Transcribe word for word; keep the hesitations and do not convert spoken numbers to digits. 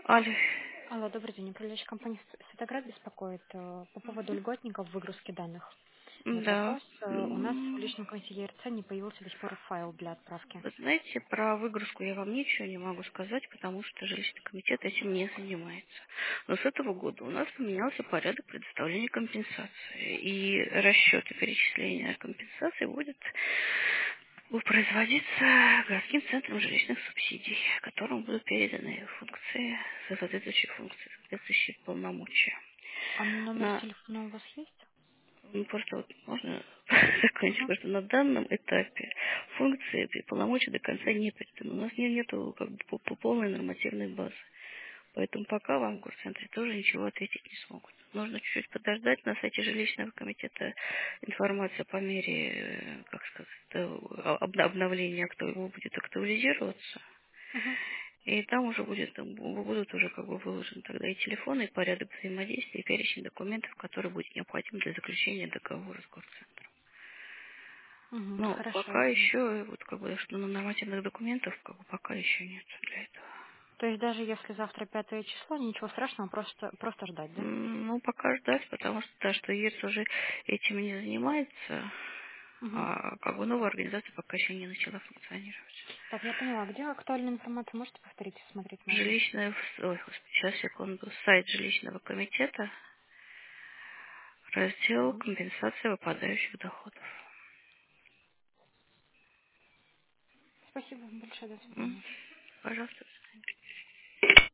Алло. Алло, добрый день. Управляющая компания Светоград беспокоит э, по поводу льготников выгрузки данных. Вот Да. вопрос. э, У нас в М, личном комитете ЕРЦ не появился до сих пор файл для отправки. Вы знаете, про выгрузку я вам ничего не могу сказать, потому что жилищный комитет этим не занимается. Но с этого года у нас поменялся порядок предоставления компенсации. И расчет и перечисление компенсации будет производиться городским центром жилищных субсидий, которым будут переданы функции, соответствующие функции, соответствующие полномочия. А номер На телефона у вас есть? Ну, просто вот можно закончить, Угу. потому что на данном этапе функции и полномочия до конца не переданы. У нас не, нету как бы по- по полной нормативной базы. Поэтому пока вам в горцентре тоже ничего ответить не смогут. Нужно чуть-чуть подождать. На сайте жилищного комитета информация по мере, э, как сказать, э, об- обновления акту- будет актуализироваться. Угу. И там уже будет, там бу- будут уже как бы выложены тогда и телефоны, и порядок взаимодействия, и перечень документов, которые будет необходим для заключения договора с горцентром. Угу. Но Хорошо. пока еще, вот как бы, что на нормативных документов, как бы пока еще нет для этого. То есть даже если завтра пятое число, ничего страшного, просто, просто ждать, да? М, Ну, пока ждать, потому что, да, что ЕРЦ уже этим не занимается, Угу. а как бы новая организация пока еще не начала функционировать. Так, я поняла. Где актуальная информация? Можете повторить, смотреть можно? Жилищная, ой, господи, сейчас, секунду, сайт жилищного комитета, раздел Угу. компенсация выпадающих доходов. Спасибо большое. До М, свидания. Пожалуйста.